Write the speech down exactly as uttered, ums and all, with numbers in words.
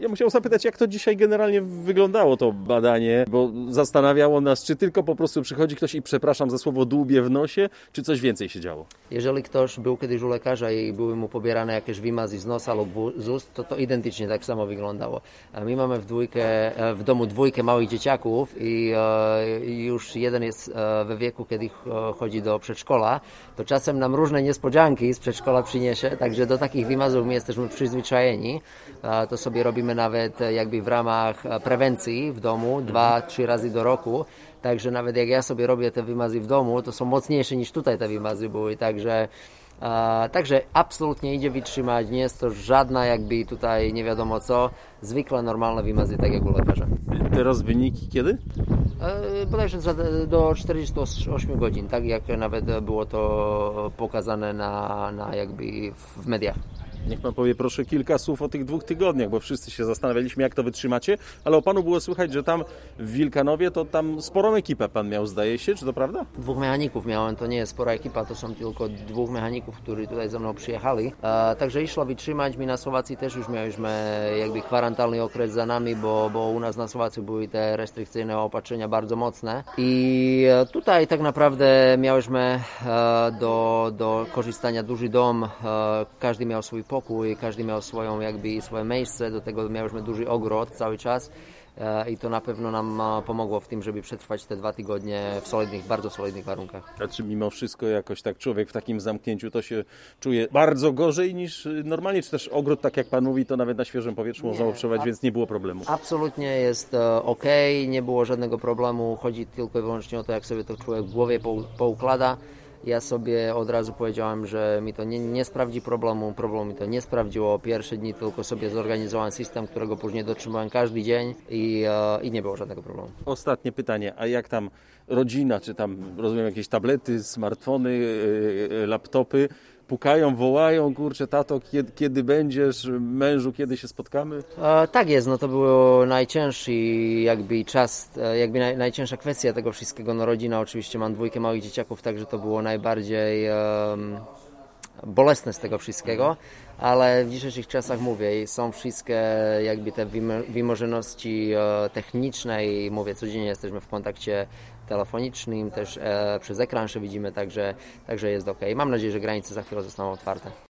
Ja musiałem zapytać, jak to dzisiaj generalnie wyglądało to badanie, bo zastanawiało nas, czy tylko po prostu przychodzi ktoś i, przepraszam za słowo, dłubie w nosie, czy coś więcej się działo? Jeżeli ktoś był kiedyś u lekarza i były mu pobierane jakieś wymazy z nosa lub z ust, to to identycznie tak samo wyglądało. My mamy w, dwójkę, w domu dwójkę małych dzieciaków i już jeden jest we wieku, kiedy chodzi do przedszkola, to czasem nam różne niespodzianki z przedszkola przyniesie, także do takich wymazów my jesteśmy przyzwyczajeni. To sobie robimy nawet jakby w ramach prewencji w domu, dwa, trzy razy do roku. Także nawet jak ja sobie robię te wymazy w domu, to są mocniejsze niż tutaj te wymazy były. Także, a, także absolutnie idzie wytrzymać. Nie jest to żadna jakby tutaj nie wiadomo co. Zwykle normalne wymazy, tak jak u lekarza. Teraz wyniki kiedy? E, bodajże do czterdziestu ośmiu godzin, tak jak nawet było to pokazane na, na jakby w mediach. Niech pan powie proszę kilka słów o tych dwóch tygodniach, bo wszyscy się zastanawialiśmy, jak to wytrzymacie, ale o panu było słychać, że tam w Wilkanowie to tam sporą ekipę pan miał, zdaje się, czy to prawda? Dwóch mechaników miałem, to nie jest spora ekipa, to są tylko dwóch mechaników, którzy tutaj ze mną przyjechali. E, także išlo wytrzymać. My na Słowacji też już mieliśmy jakby kwarantanny okres za nami, bo, bo u nas na Słowacji były te restrykcyjne opatrzenia bardzo mocne. I tutaj tak naprawdę mieliśmy e, do, do korzystania duży dom, e, każdy miał swój pokój, każdy miał swoją jakby swoje miejsce, do tego mieliśmy duży ogród cały czas i to na pewno nam pomogło w tym, żeby przetrwać te dwa tygodnie w solidnych, bardzo solidnych warunkach. A czy mimo wszystko jakoś tak człowiek w takim zamknięciu to się czuje bardzo gorzej niż normalnie, czy też ogród, tak jak pan mówi, to nawet na świeżym powietrzu można przebywać, więc nie było problemu? Absolutnie jest ok, nie było żadnego problemu, chodzi tylko i wyłącznie o to, jak sobie to człowiek w głowie poukłada. Ja sobie od razu powiedziałem, że mi to nie, nie sprawdzi problemu, problemu mi to nie sprawdziło. Pierwsze dni tylko sobie zorganizowałem system, którego później dotrzymałem każdy dzień i, i nie było żadnego problemu. Ostatnie pytanie, a jak tam rodzina, czy tam, rozumiem, jakieś tablety, smartfony, yy, laptopy, pukają, wołają, kurczę, tato, kiedy, kiedy będziesz, mężu, kiedy się spotkamy? E, tak jest, no to był najcięższy jakby czas, jakby naj, najcięższa kwestia tego wszystkiego. No rodzina, oczywiście mam dwójkę małych dzieciaków, także to było najbardziej um, bolesne z tego wszystkiego, ale w dzisiejszych czasach mówię, są wszystkie jakby te wymożności e, techniczne i mówię, codziennie jesteśmy w kontakcie telefonicznym, też e, przez ekran się widzimy, także, także jest ok. Mam nadzieję, że granice za chwilę zostaną otwarte.